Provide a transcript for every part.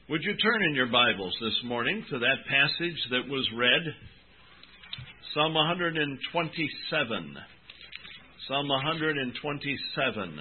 Would you turn in your Bibles this morning to that passage that was read, Psalm 127. Psalm 127.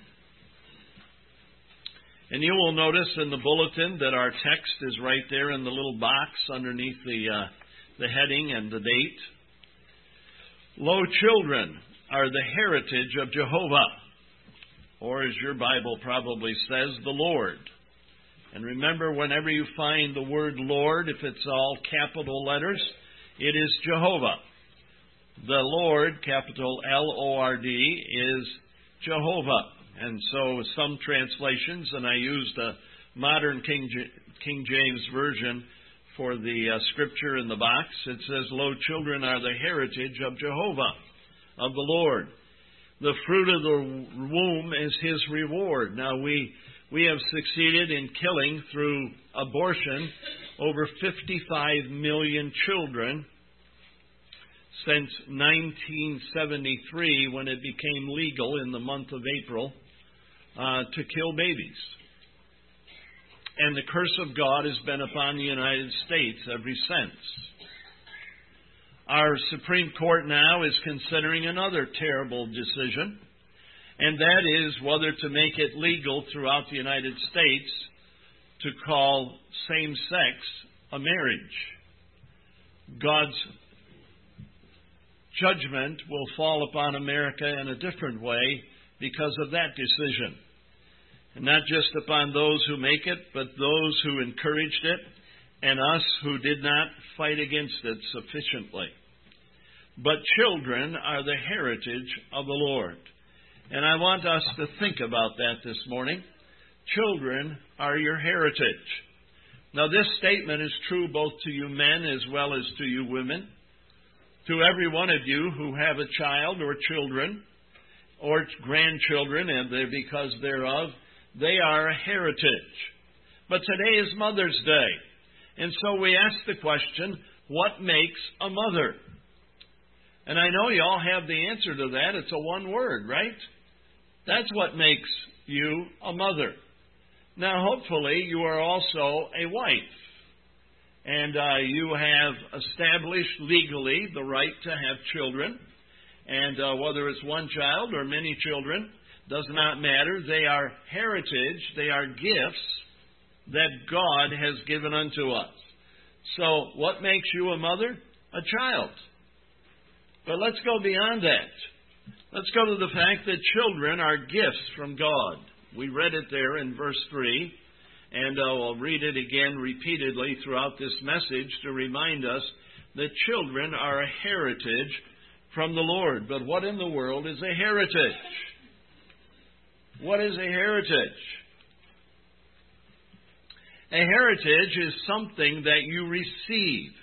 And you will notice in the bulletin that our text is right there in the little box underneath the heading and the date. Lo, children are the heritage of Jehovah, or as your Bible probably says, the Lord. And remember, whenever you find the word Lord, if it's all capital letters, it is Jehovah. The Lord, capital L-O-R-D, is Jehovah. And so some translations, and I used a modern King James Version for the scripture in the box, it says, Lo, children are the heritage of Jehovah, of the Lord. The fruit of the womb is His reward. Now, we have succeeded in killing through abortion over 55 million children since 1973, when it became legal in the month of April to kill babies. And the curse of God has been upon the United States ever since. Our Supreme Court now is considering another terrible decision, and that is whether to make it legal throughout the United States to call same-sex a marriage. God's judgment will fall upon America in a different way because of that decision. And not just upon those who make it, but those who encouraged it, and us who did not fight against it sufficiently. But children are the heritage of the Lord. And I want us to think about that this morning. Children are your heritage. Now, this statement is true both to you men as well as to you women. To every one of you who have a child or children or grandchildren, and because thereof, they are a heritage. But today is Mother's Day. And so we ask the question, what makes a mother? And I know you all have the answer to that. It's a one word, right? That's what makes you a mother. Now, hopefully, you are also a wife. And you have established legally the right to have children. And whether it's one child or many children, does not matter. They are heritage. They are gifts that God has given unto us. So, what makes you a mother? A child. But let's go beyond that. Let's go to the fact that children are gifts from God. We read it there in verse 3, and I'll read it again repeatedly throughout this message to remind us that children are a heritage from the Lord. But what in the world is a heritage? What is a heritage? A heritage is something that you receive.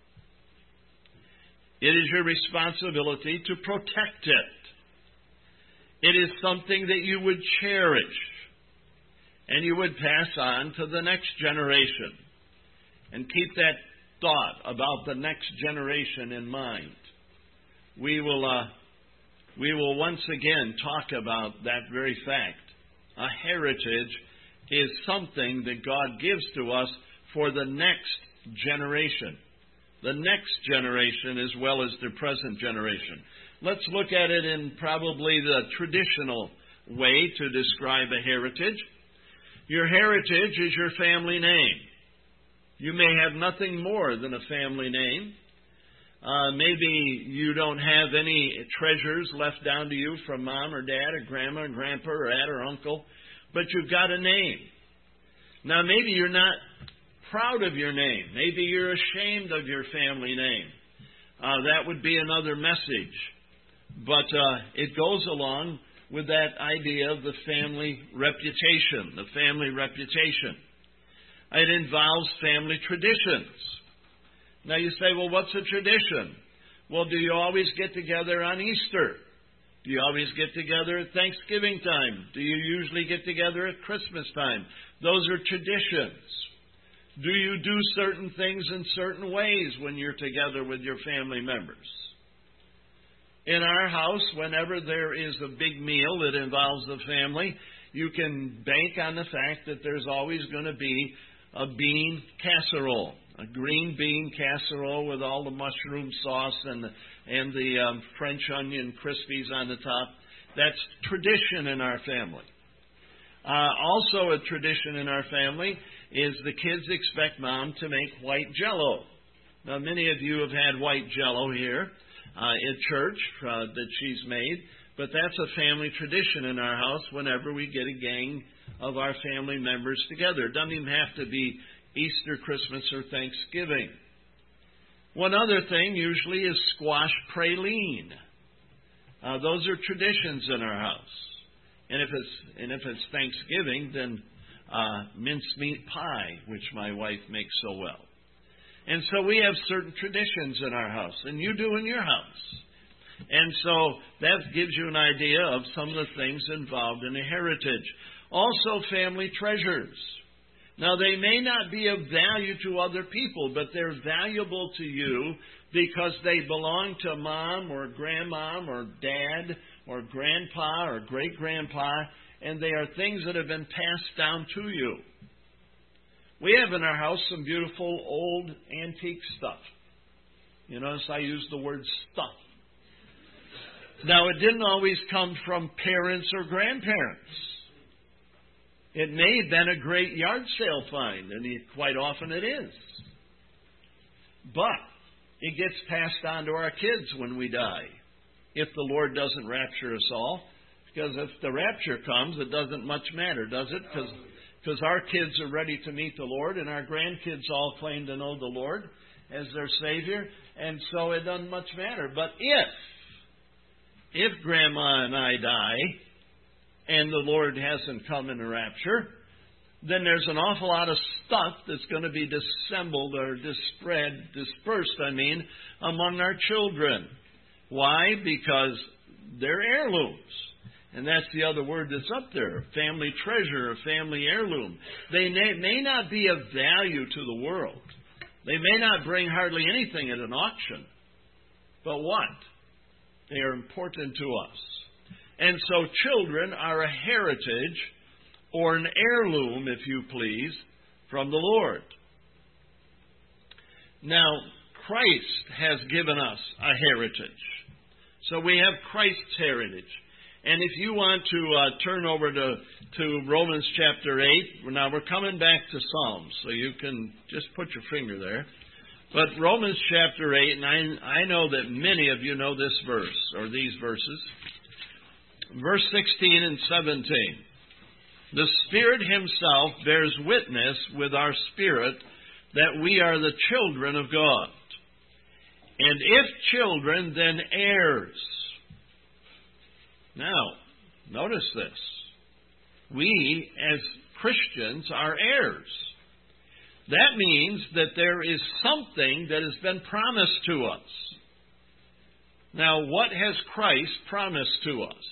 It is your responsibility to protect it. It is something that you would cherish and you would pass on to the next generation. And keep that thought about the next generation in mind. We will once again talk about that very fact. A heritage is something that God gives to us for the next generation. The next generation as well as the present generation. Let's look at it in probably the traditional way to describe a heritage. Your heritage is your family name. You may have nothing more than a family name. Maybe you don't have any treasures left down to you from mom or dad or grandma or grandpa or aunt or uncle, but you've got a name. Now, maybe you're not proud of your name. Maybe you're ashamed of your family name. That would be another message. But it goes along with that idea of the family reputation, the family reputation. It involves family traditions. Now you say, well, what's a tradition? Well, do you always get together on Easter? Do you always get together at Thanksgiving time? Do you usually get together at Christmas time? Those are traditions. Do you do certain things in certain ways when you're together with your family members? In our house, whenever there is a big meal that involves the family, you can bank on the fact that there's always going to be a bean casserole, a green bean casserole with all the mushroom sauce and the French onion crispies on the top. That's tradition in our family. Also a tradition in our family is the kids expect Mom to make white Jell-O. Now, many of you have had white Jell-O here at church that she's made, but that's a family tradition in our house whenever we get a gang of our family members together. It doesn't even have to be Easter, Christmas, or Thanksgiving. One other thing usually is squash praline. Those are traditions in our house. And if it's Thanksgiving, then mincemeat pie, which my wife makes so well. And so we have certain traditions in our house, and you do in your house. And so that gives you an idea of some of the things involved in a heritage. Also, family treasures. Now, they may not be of value to other people, but they're valuable to you because they belong to Mom or Grandmom or Dad or Grandpa or Great-Grandpa, and they are things that have been passed down to you. We have in our house some beautiful old antique stuff. You notice I use the word stuff. Now, it didn't always come from parents or grandparents. It may have been a great yard sale find, and quite often it is. But it gets passed on to our kids when we die, if the Lord doesn't rapture us all. Because if the rapture comes, it doesn't much matter, does it? Because our kids are ready to meet the Lord, and our grandkids all claim to know the Lord as their Savior, and so it doesn't much matter. But if Grandma and I die, and the Lord hasn't come in a rapture, then there's an awful lot of stuff that's going to be dissembled or dispersed, among our children. Why? Because they're heirlooms. And that's the other word that's up there, family treasure, or family heirloom. They may not be of value to the world. They may not bring hardly anything at an auction. But what? They are important to us. And so children are a heritage, or an heirloom, if you please, from the Lord. Now, Christ has given us a heritage. So we have Christ's heritage. And if you want to turn over to Romans chapter 8, now we're coming back to Psalms, so you can just put your finger there. But Romans chapter 8, and I know that many of you know this verse, or these verses. Verse 16 and 17. The Spirit Himself bears witness with our spirit that we are the children of God. And if children, then heirs. Now, notice this. We, as Christians, are heirs. That means that there is something that has been promised to us. Now, what has Christ promised to us?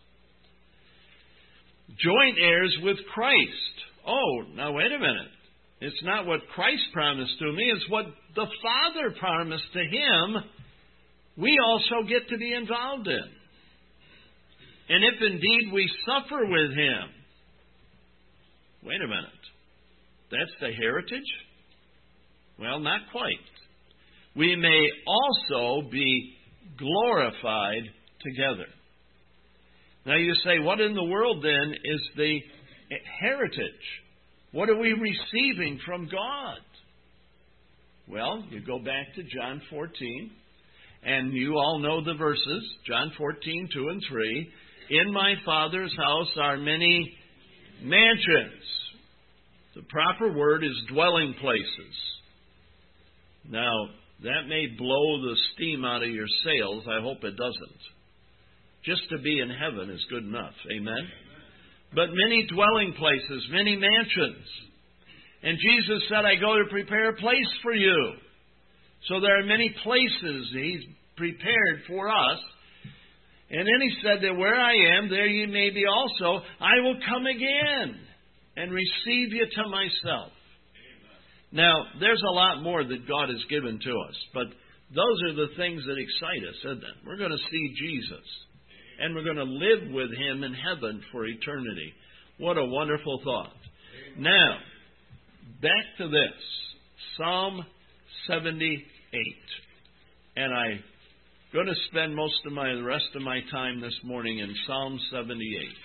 Joint heirs with Christ. Oh, now wait a minute. It's not what Christ promised to me, it's what the Father promised to Him, we also get to be involved in. And if indeed we suffer with Him, wait a minute, that's the heritage? Well, not quite. We may also be glorified together. Now you say, what in the world then is the heritage? What are we receiving from God? Well, you go back to John 14, and you all know the verses, John 14, 2 and 3. In my Father's house are many mansions. The proper word is dwelling places. Now, that may blow the steam out of your sails. I hope it doesn't. Just to be in heaven is good enough. Amen? But many dwelling places, many mansions. And Jesus said, I go to prepare a place for you. So there are many places He's prepared for us. And then He said that where I am, there you may be also. I will come again and receive you to myself. Now, there's a lot more that God has given to us. But those are the things that excite us, isn't it? We're going to see Jesus. And we're going to live with Him in heaven for eternity. What a wonderful thought. Now, back to this, Psalm 78. And I'm going to spend the rest of my time this morning in Psalm 78.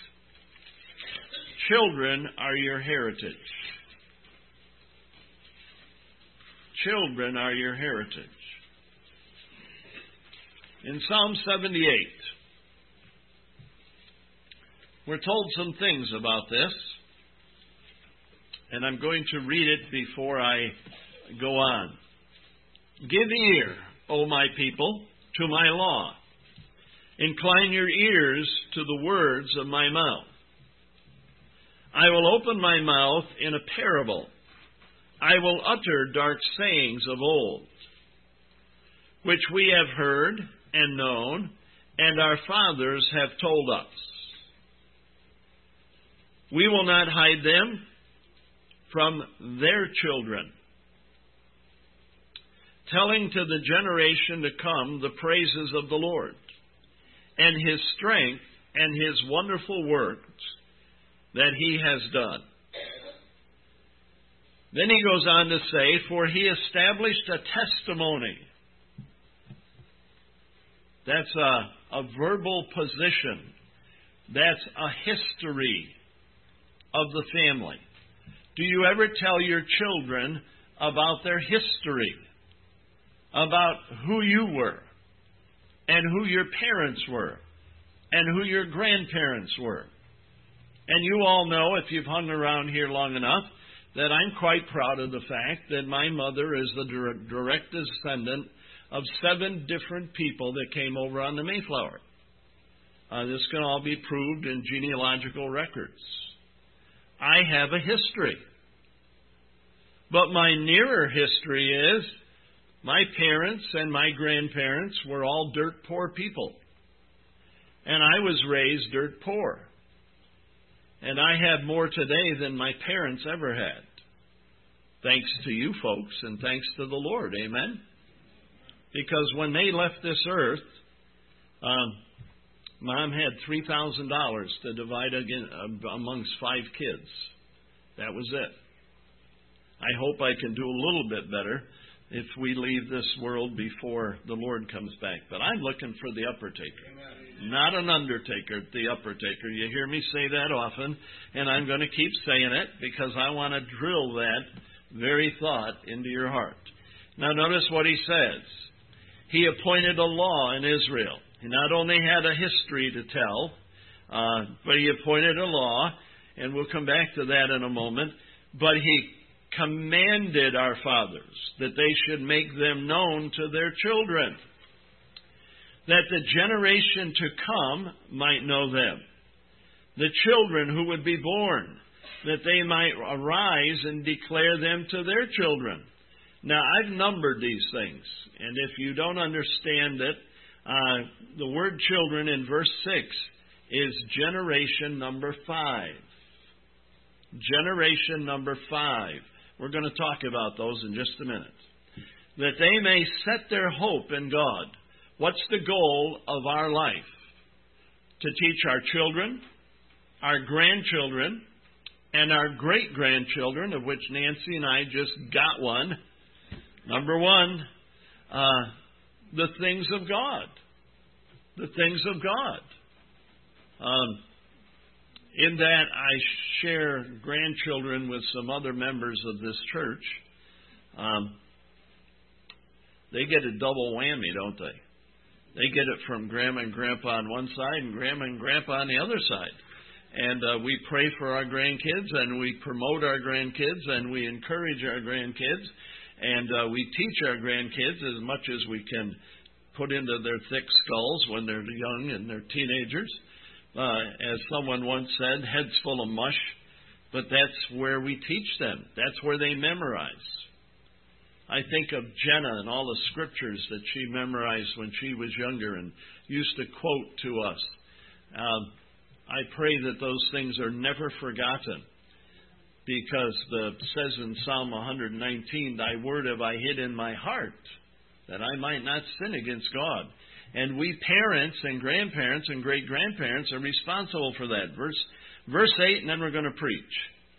Children are your heritage. Children are your heritage. In Psalm 78, we're told some things about this, and I'm going to read it before I go on. Give ear, O my people, to my law. Incline your ears to the words of my mouth. I will open my mouth in a parable. I will utter dark sayings of old, which we have heard and known, and our fathers have told us. We will not hide them from their children, telling to the generation to come the praises of the Lord, and His strength and His wonderful works that He has done. Then he goes on to say, for He established a testimony. That's a verbal position. That's a history of the family. Do you ever tell your children about their history? About who you were, and who your parents were, and who your grandparents were? And you all know, if you've hung around here long enough, that I'm quite proud of the fact that my mother is the direct descendant of 7 different people that came over on the Mayflower. This can all be proved in genealogical records. I have a history. But my nearer history is my parents and my grandparents were all dirt poor people. And I was raised dirt poor. And I have more today than my parents ever had. Thanks to you folks and thanks to the Lord. Amen? Because when they left this earth, Mom had $3,000 to divide amongst 5 kids. That was it. I hope I can do a little bit better if we leave this world before the Lord comes back. But I'm looking for the upper taker. Amen. Not an undertaker, the upper taker. You hear me say that often, and I'm going to keep saying it because I want to drill that very thought into your heart. Now notice what he says. He appointed a law in Israel. He not only had a history to tell, but he appointed a law, and we'll come back to that in a moment, but he commanded our fathers that they should make them known to their children, that the generation to come might know them, the children who would be born, that they might arise and declare them to their children. Now, I've numbered these things, and if you don't understand it, the word children in verse 6 is generation number 5. Generation number 5. We're going to talk about those in just a minute. That they may set their hope in God. What's the goal of our life? To teach our children, our grandchildren, and our great-grandchildren, of which Nancy and I just got one. Number 1, the things of God. The things of God. In that I share grandchildren with some other members of this church. They get a double whammy, don't they? They get it from Grandma and Grandpa on one side and Grandma and Grandpa on the other side. And we pray for our grandkids, and we promote our grandkids, and we encourage our grandkids, and we teach our grandkids as much as we can put into their thick skulls when they're young and they're teenagers. As someone once said, heads full of mush, but that's where we teach them. That's where they memorize. I think of Jenna and all the scriptures that she memorized when she was younger and used to quote to us. I pray that those things are never forgotten, because it says in Psalm 119, Thy word have I hid in my heart, that I might not sin against God. And we parents and grandparents and great-grandparents are responsible for that. Verse 8, and then we're going to preach.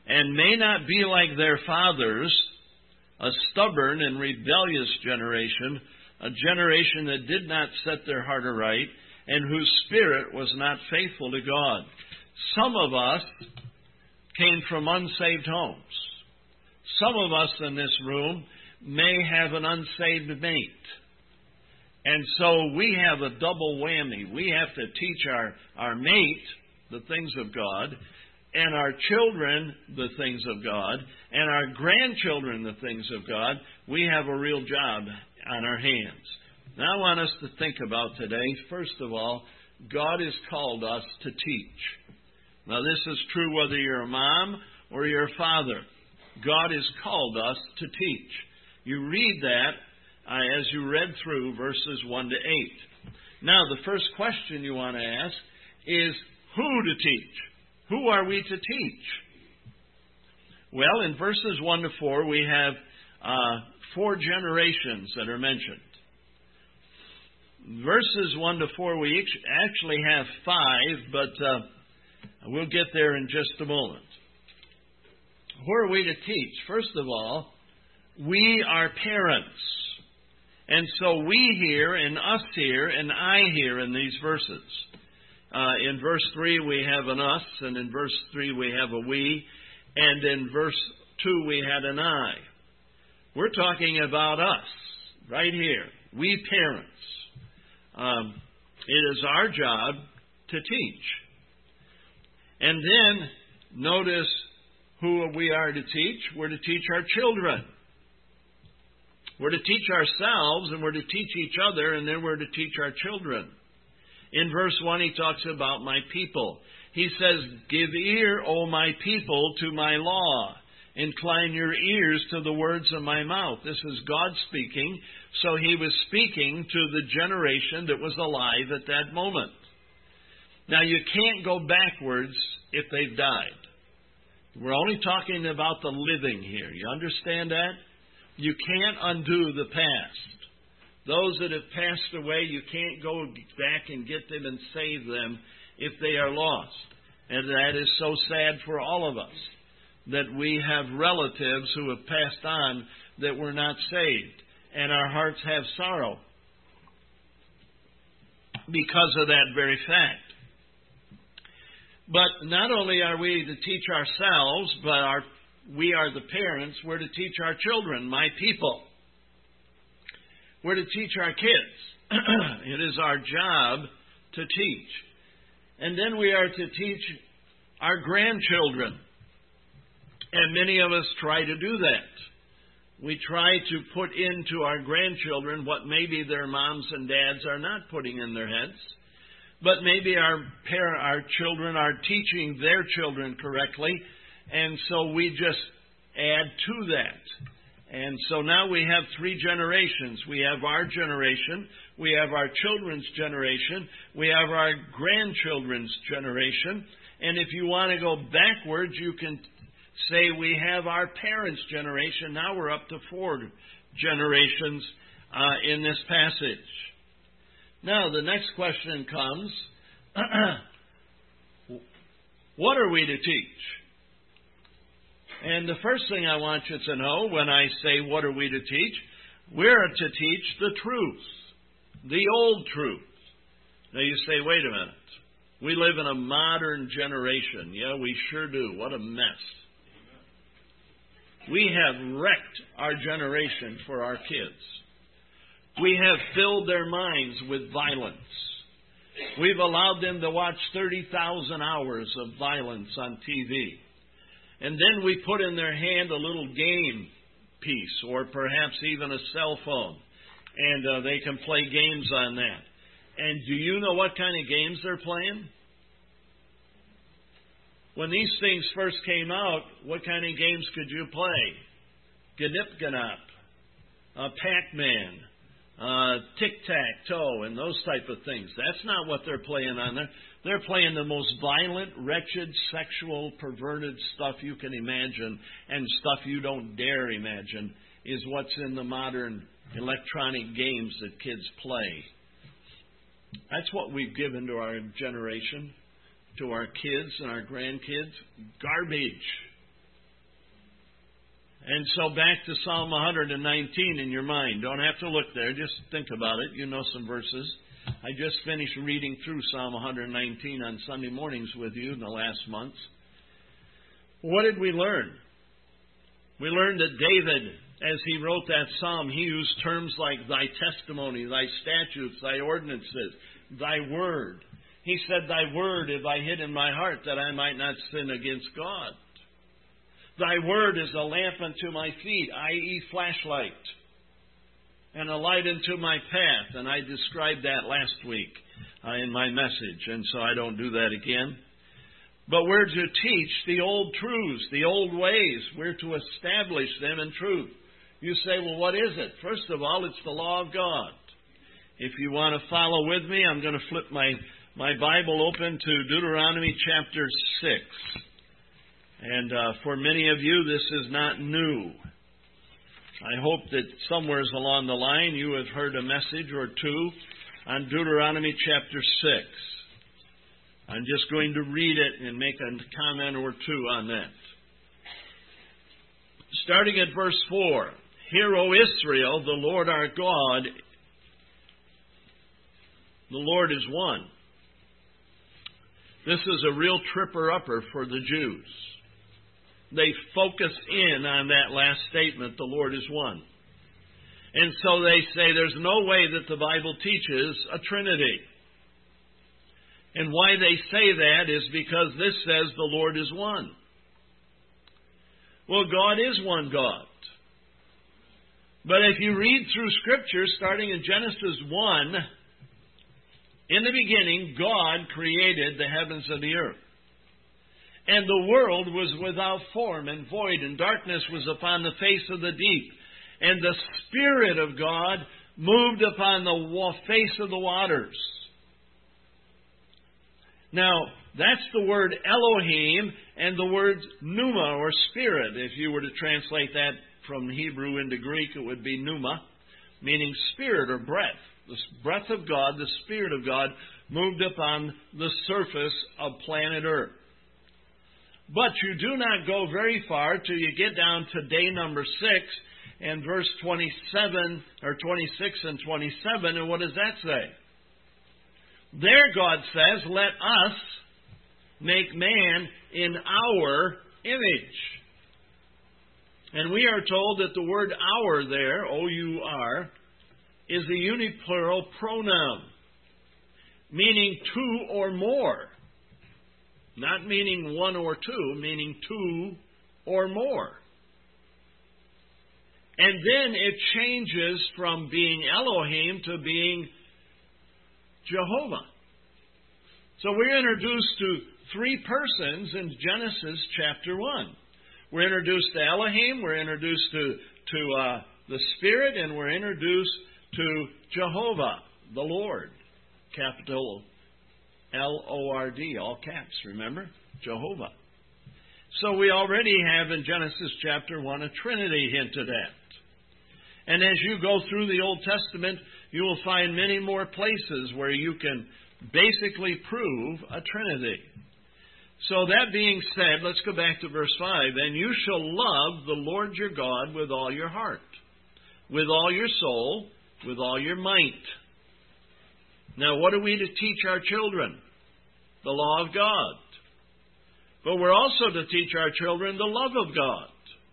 and may not be like their fathers, a stubborn and rebellious generation, a generation that did not set their heart aright, and whose spirit was not faithful to God. Some of us came from unsaved homes. Some of us in this room may have an unsaved mate. And so we have a double whammy. We have to teach our mate the things of God, and our children the things of God, and our grandchildren the things of God. We have a real job on our hands. Now I want us to think about today, first of all, God has called us to teach. Now this is true whether you're a mom or you're a father. God has called us to teach. You read that as you read through verses 1 to 8. Now the first question you want to ask is, who to teach? Who are we to teach? Well, in verses 1 to 4, we have 4 generations that are mentioned. Verses 1 to 4, we actually have 5, but we'll get there in just a moment. Who are we to teach? First of all, we are parents. And so we hear, and us here, and I hear in these verses. In verse 3 we have an us, and in verse 3 we have a we, and in verse 2 we had an I. We're talking about us, right here. We parents. It is our job to teach. And then, notice who we are to teach. We're to teach our children. We're to teach ourselves, and we're to teach each other, and then we're to teach our children. In verse 1, he talks about my people. He says, "Give ear, O my people, to my law. Incline your ears to the words of my mouth." This is God speaking. So he was speaking to the generation that was alive at that moment. Now, you can't go backwards if they've died. We're only talking about the living here. You understand that? You can't undo the past. Those that have passed away, you can't go back and get them and save them if they are lost. And that is so sad for all of us, that we have relatives who have passed on that were not saved. And our hearts have sorrow because of that very fact. But not only are we to teach ourselves, but we are the parents, we're to teach our children, my people. We're to teach our kids. It is our job to teach. And then we are to teach our grandchildren. And many of us try to do that. We try to put into our grandchildren what maybe their moms and dads are not putting in their heads. But maybe our children are teaching their children correctly. And so we just add to that. And so now we have 3 generations. We have our generation, we have our children's generation, we have our grandchildren's generation. And if you want to go backwards, you can say we have our parents' generation. Now we're up to 4 generations in this passage. Now the next question comes, what are we to teach? And the first thing I want you to know when I say what are we to teach, we're to teach the truth, the old truth. Now you say, wait a minute. We live in a modern generation. Yeah, we sure do. What a mess. We have wrecked our generation for our kids. We have filled their minds with violence. We've allowed them to watch 30,000 hours of violence on TV. And then we put in their hand a little game piece, or perhaps even a cell phone. And they can play games on that. And do you know what kind of games they're playing? When these things first came out, what kind of games could you play? Gnip-Gnop, Pac-Man, Tic-Tac-Toe, and those type of things. That's not what they're playing on there. They're playing the most violent, wretched, sexual, perverted stuff you can imagine, and stuff you don't dare imagine is what's in the modern electronic games that kids play. That's what we've given to our generation, to our kids and our grandkids. Garbage. And so back to Psalm 119 in your mind. Don't have to look there. Just think about it. You know some verses. I just finished reading through Psalm 119 on Sunday mornings with you in the last months. What did we learn? We learned that David, as he wrote that psalm, he used terms like thy testimony, thy statutes, thy ordinances, thy word. He said, thy word have I hid in my heart that I might not sin against God. Thy word is a lamp unto my feet, i.e. flashlight, and a light unto my path. And I described that last week in my message, and so I don't do that again. But we're to teach the old truths, the old ways. We're to establish them in truth. You say, well, what is it? First of all, it's the law of God. If you want to follow with me, I'm going to flip my Bible open to Deuteronomy chapter 6. And for many of you, this is not new. I hope that somewhere along the line you have heard a message or two on Deuteronomy chapter 6. I'm just going to read it and make a comment or two on that. Starting at verse 4. Hear, O Israel, the Lord our God, the Lord is one. This is a real tripper-upper for the Jews. They focus in on that last statement, the Lord is one. And so they say there's no way that the Bible teaches a Trinity. And why they say that is because this says the Lord is one. Well, God is one God. But if you read through Scripture, starting in Genesis 1, in the beginning, God created the heavens and the earth. And the world was without form and void, and darkness was upon the face of the deep. And the Spirit of God moved upon the face of the waters. Now, that's the word Elohim and the word pneuma, or spirit. If you were to translate that from Hebrew into Greek, it would be pneuma, meaning spirit or breath. The breath of God, the Spirit of God, moved upon the surface of planet Earth. But you do not go very far till you get down to day number 6 and verse 27, or 26 and 27, and what does that say? There God says, let us make man in our image. And we are told that the word our there, O-U-R, is a uniplural pronoun, meaning two or more. Not meaning one or two, meaning two or more. And then it changes from being Elohim to being Jehovah. So we're introduced to three persons in Genesis chapter 1. We're introduced to Elohim, we're introduced to the Spirit, and we're introduced to Jehovah, the Lord. Capital L-O-R-D, all caps, remember? Jehovah. So we already have in Genesis chapter 1 a Trinity hinted at. And as you go through the Old Testament, you will find many more places where you can basically prove a Trinity. So that being said, let's go back to verse 5. And you shall love the Lord your God with all your heart, with all your soul, with all your might. Now, what are we to teach our children? The law of God. But we're also to teach our children the love of God.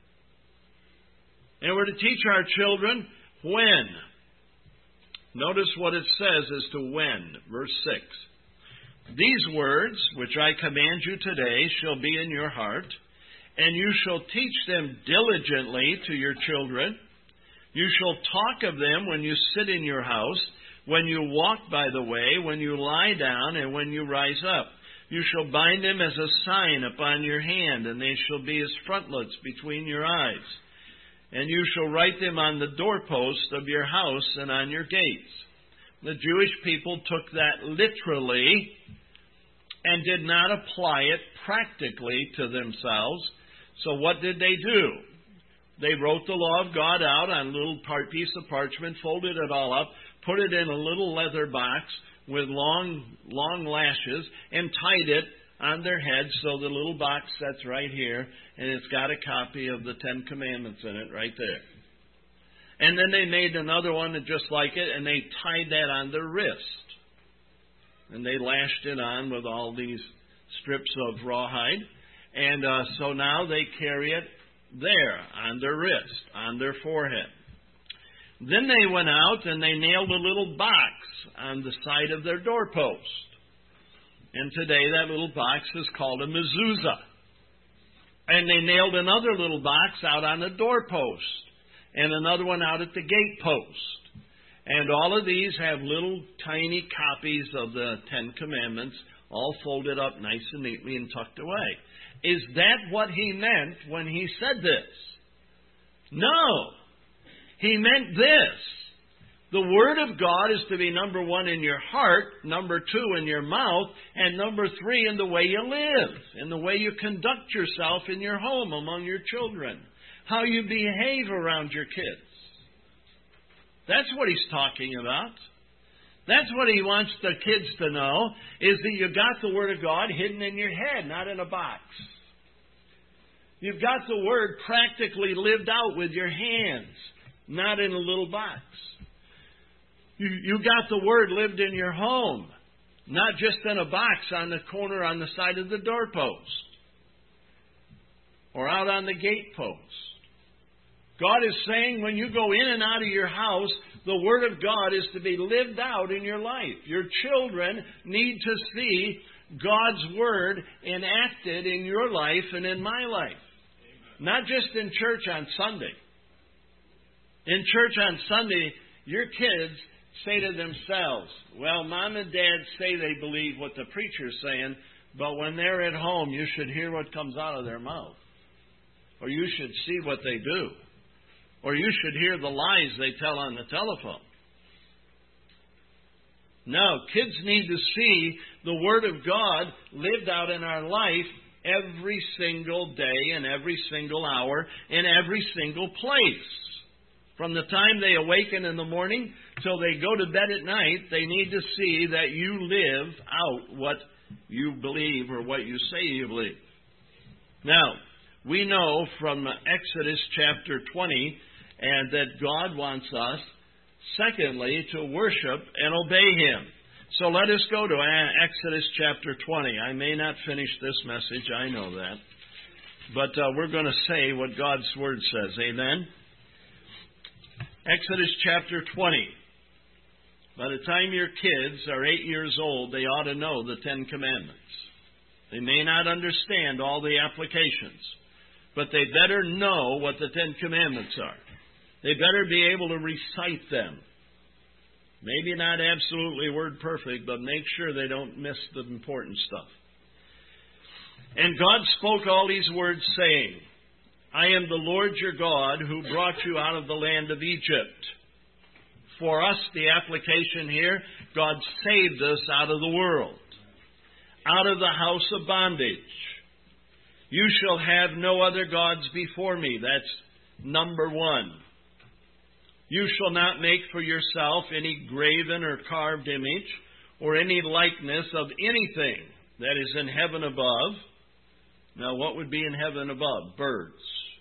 And we're to teach our children when. Notice what it says as to when. Verse 6. These words, which I command you today, shall be in your heart, and you shall teach them diligently to your children. You shall talk of them when you sit in your house, when you walk by the way, when you lie down, and when you rise up. You shall bind them as a sign upon your hand, and they shall be as frontlets between your eyes. And you shall write them on the doorposts of your house and on your gates. The Jewish people took that literally and did not apply it practically to themselves. So what did they do? They wrote the law of God out on a little piece of parchment, folded it all up, put it in a little leather box with long lashes, and tied it on their heads. So the little box sits right here, and it's got a copy of the Ten Commandments in it right there. And then they made another one just like it, and they tied that on their wrist. And they lashed it on with all these strips of rawhide. And so now they carry it there, on their wrist, on their forehead. Then they went out and they nailed a little box on the side of their doorpost. And today that little box is called a mezuzah. And they nailed another little box out on the doorpost, and another one out at the gatepost. And all of these have little tiny copies of the Ten Commandments, all folded up nice and neatly and tucked away. Is that what he meant when he said this? No. He meant this. The Word of God is to be number one in your heart, number two in your mouth, and number three in the way you live, in the way you conduct yourself in your home, among your children, how you behave around your kids. That's what he's talking about. That's what he wants the kids to know, is that you got the Word of God hidden in your head, not in a box. You've got the Word practically lived out with your hands, not in a little box. You got the Word lived in your home, not just in a box on the corner on the side of the doorpost or out on the gatepost. God is saying when you go in and out of your house, the Word of God is to be lived out in your life. Your children need to see God's Word enacted in your life and in my life. Not just in church on Sunday. In church on Sunday, your kids say to themselves, well, Mom and Dad say they believe what the preacher's saying, but when they're at home, you should hear what comes out of their mouth. Or you should see what they do. Or you should hear the lies they tell on the telephone. No, kids need to see the Word of God lived out in our life every single day and every single hour in every single place. From the time they awaken in the morning till they go to bed at night, they need to see that you live out what you believe or what you say you believe. Now, we know from Exodus chapter 20 and that God wants us, secondly, to worship and obey Him. So let us go to Exodus chapter 20. I may not finish this message, I know that. But we're going to say what God's Word says. Amen? Exodus chapter 20. By the time your kids are 8 years old, they ought to know the Ten Commandments. They may not understand all the applications, but they better know what the Ten Commandments are. They better be able to recite them. Maybe not absolutely word perfect, but make sure they don't miss the important stuff. And God spoke all these words, saying, I am the Lord your God who brought you out of the land of Egypt. For us, the application here, God saved us out of the world, out of the house of bondage. You shall have no other gods before me. That's number one. You shall not make for yourself any graven or carved image or any likeness of anything that is in heaven above. Now, what would be in heaven above? Birds.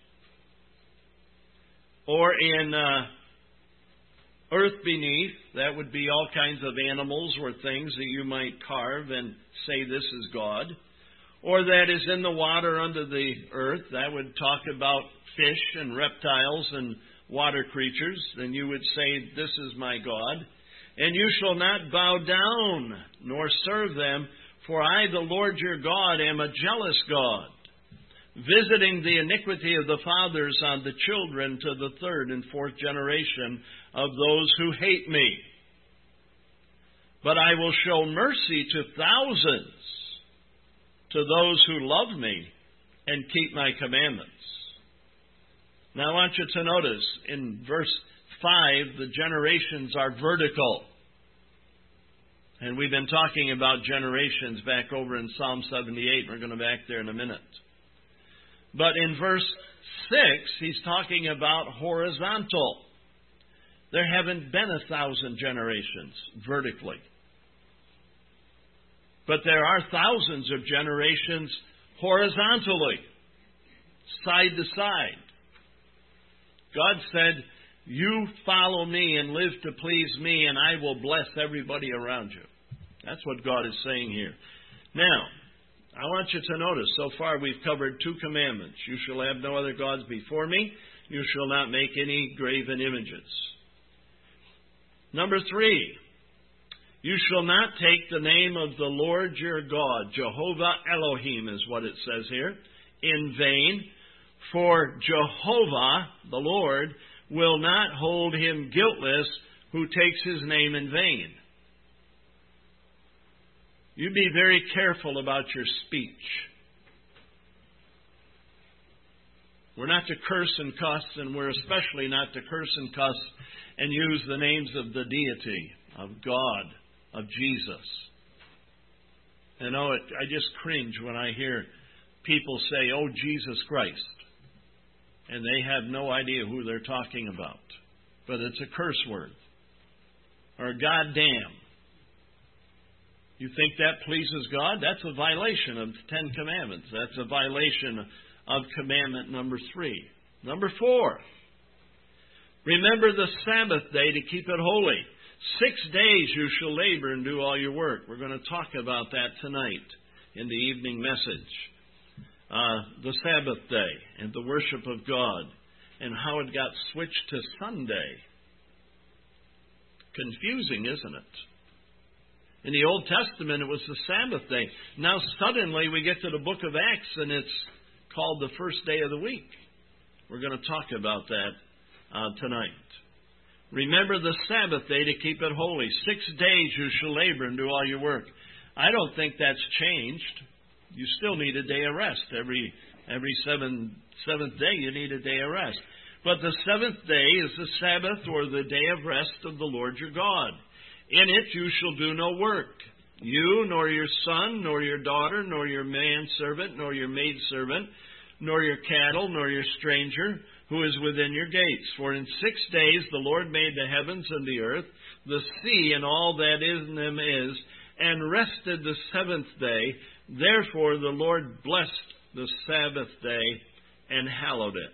Or in earth beneath, that would be all kinds of animals or things that you might carve and say this is God. Or that is in the water under the earth, that would talk about fish and reptiles and water creatures, then you would say, this is my God. And you shall not bow down, nor serve them, for I, the Lord your God, am a jealous God, visiting the iniquity of the fathers on the children to the third and fourth generation of those who hate me. But I will show mercy to thousands, to those who love me and keep my commandments. Now I want you to notice in verse 5, the generations are vertical. And we've been talking about generations back over in Psalm 78. We're going to back there in a minute. But in verse 6, he's talking about horizontal. There haven't been 1,000 generations vertically. But there are thousands of generations horizontally, side to side. God said, you follow me and live to please me, and I will bless everybody around you. That's what God is saying here. Now, I want you to notice, so far we've covered 2 commandments. You shall have no other gods before me. You shall not make any graven images. Number 3, you shall not take the name of the Lord your God, Jehovah Elohim is what it says here, in vain, for Jehovah, the Lord, will not hold him guiltless who takes his name in vain. You be very careful about your speech. We're not to curse and cuss, and we're especially not to curse and cuss and use the names of the deity, of God, of Jesus. You know, I just cringe when I hear people say, oh, Jesus Christ, and they have no idea who they're talking about. But it's a curse word. Or goddamn. You think that pleases God? That's a violation of the 10 Commandments. That's a violation of commandment number 3. Number 4, remember the Sabbath day to keep it holy. 6 days you shall labor and do all your work. We're going to talk about that tonight in the evening message. The Sabbath day and the worship of God and how it got switched to Sunday. Confusing, isn't it? In the Old Testament, it was the Sabbath day. Now suddenly we get to the book of Acts and it's called the first day of the week. We're going to talk about that tonight. Remember the Sabbath day to keep it holy. 6 days you shall labor and do all your work. I don't think that's changed. You still need a day of rest. Every seventh day you need a day of rest. But the 7th day is the Sabbath, or the day of rest of the Lord your God. In it you shall do no work. You, nor your son, nor your daughter, nor your manservant, nor your maidservant, nor your cattle, nor your stranger, who is within your gates. For in 6 days the Lord made the heavens and the earth, the sea and all that in them is, and rested the 7th day. Therefore the Lord blessed the Sabbath day and hallowed it.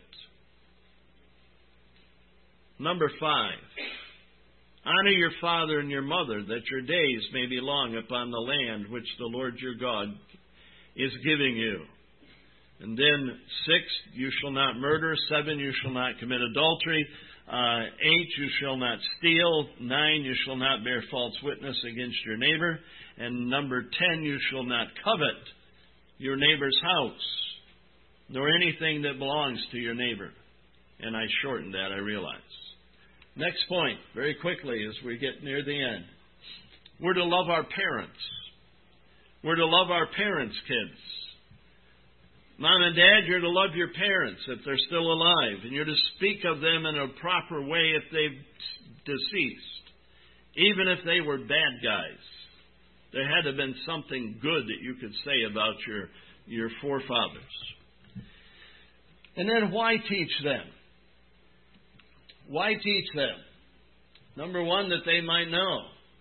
Number 5. Honor your father and your mother, that your days may be long upon the land which the Lord your God is giving you. And then 6, you shall not murder. 7, you shall not commit adultery. 8, you shall not steal. 9, you shall not bear false witness against your neighbor. And number 10, you shall not covet your neighbor's house, nor anything that belongs to your neighbor. And I shortened that, I realize. Next point, very quickly as we get near the end. We're to love our parents. We're to love our parents, kids. Mom and Dad, you're to love your parents if they're still alive. And you're to speak of them in a proper way if they've deceased. Even if they were bad guys. There had to have been something good that you could say about your forefathers. And then why teach them? Why teach them? Number 1, that they might know.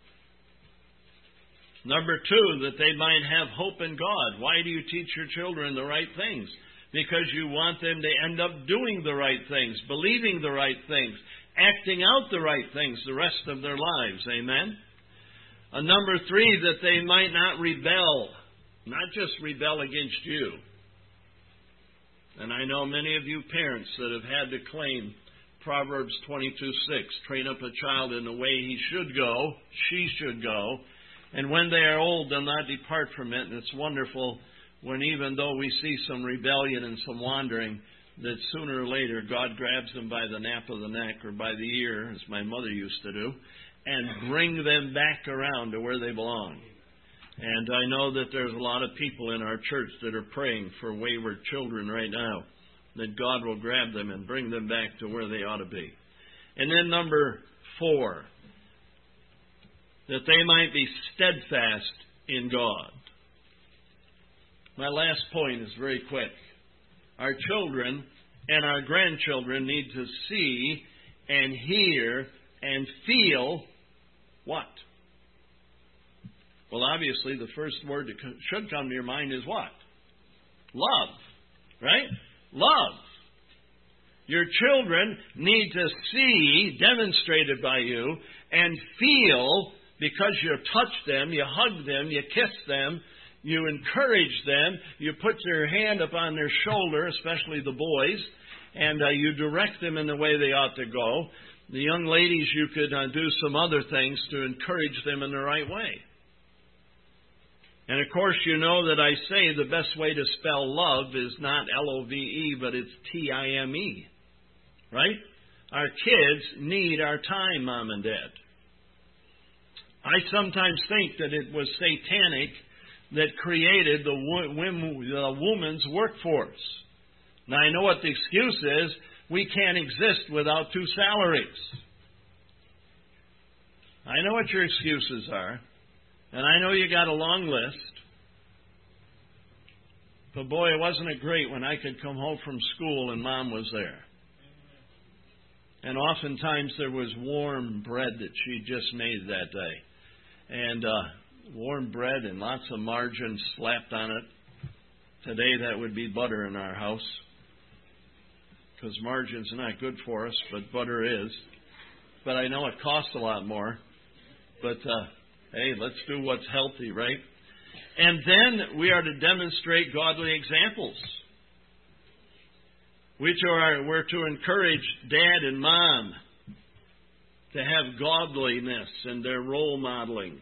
Number 2, that they might have hope in God. Why do you teach your children the right things? Because you want them to end up doing the right things, believing the right things, acting out the right things the rest of their lives. Amen? Number 3, that they might not rebel. Not just rebel against you. And I know many of you parents that have had to claim Proverbs 22:6, train up a child in the way he should go, she should go, and when they are old, they'll not depart from it. And it's wonderful when even though we see some rebellion and some wandering, that sooner or later God grabs them by the nape of the neck or by the ear, as my mother used to do, and bring them back around to where they belong. And I know that there's a lot of people in our church that are praying for wayward children right now, that God will grab them and bring them back to where they ought to be. And then number 4, that they might be steadfast in God. My last point is very quick. Our children and our grandchildren need to see and hear and feel what? Well, obviously, the first word that should come to your mind is what? Love. Right? Love. Your children need to see demonstrated by you and feel, because you touch them, you hug them, you kiss them, you encourage them, you put your hand upon their shoulder, especially the boys, and you direct them in the way they ought to go. The young ladies, you could do some other things to encourage them in the right way. And of course, you know that I say the best way to spell love is not L-O-V-E, but it's T-I-M-E. Right? Our kids need our time, Mom and Dad. I sometimes think that it was satanic that created the woman's workforce. Now, I know what the excuse is. We can't exist without 2 salaries. I know what your excuses are. And I know you got a long list. But boy, wasn't it great when I could come home from school and Mom was there. And oftentimes there was warm bread that she just made that day. And warm bread and lots of margarine slapped on it. Today that would be butter in our house. Because margarine's not good for us, but butter is. But I know it costs a lot more. But hey, let's do what's healthy, right? And then we are to demonstrate godly examples. We're to encourage Dad and Mom to have godliness in their role modeling.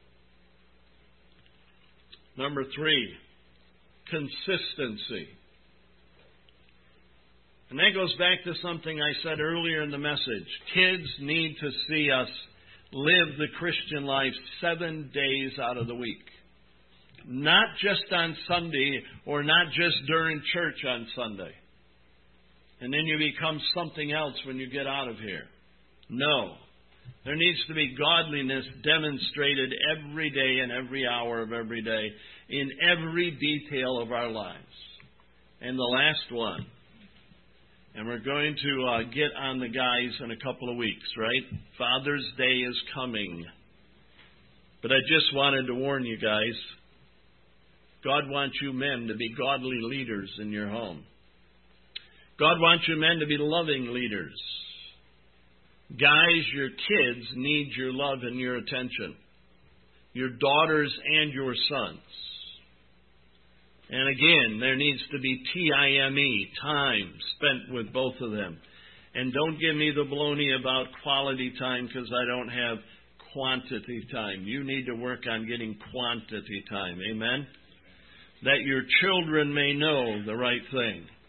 Number 3, consistency. And that goes back to something I said earlier in the message. Kids need to see us live the Christian life 7 days out of the week. Not just on Sunday or not just during church on Sunday. And then you become something else when you get out of here. No. There needs to be godliness demonstrated every day and every hour of every day in every detail of our lives. And the last one. And we're going to get on the guys in a couple of weeks, right? Father's Day is coming. But I just wanted to warn you guys. God wants you men to be godly leaders in your home. God wants you men to be loving leaders. Guys, your kids need your love and your attention. Your daughters and your sons. And again, there needs to be time spent with both of them. And don't give me the baloney about quality time because I don't have quantity time. You need to work on getting quantity time. Amen? That your children may know the right thing.